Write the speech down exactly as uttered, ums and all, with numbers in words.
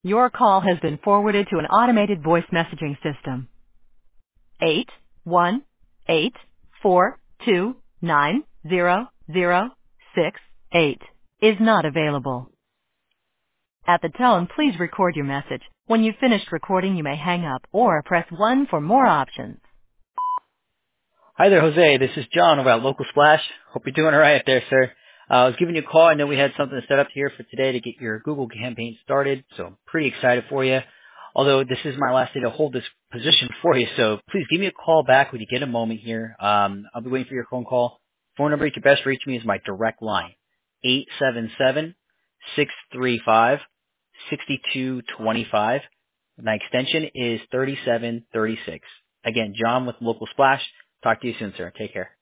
Your call has been forwarded to an automated voice messaging system. Eight one eight four two nine zero zero six eight is not available. At the tone, please record your message. When you've finished recording, you may hang up or press one for more options. Hi there, Jose. This is John over at Local Splash. Hope you're doing all right up there, sir. Uh, I was giving you a call. I know we had something set up here for today to get your Google campaign started, so I'm pretty excited for you. Although this is my last day to hold this position for you, so please give me a call back when you get a moment here. Um, I'll be waiting for your phone call. Phone number you can best reach me is my direct line, eight seven seven, six three five, six two two five. My extension is thirty-seven thirty-six. Again, John with Local Splash. Talk to you soon, sir. Take care.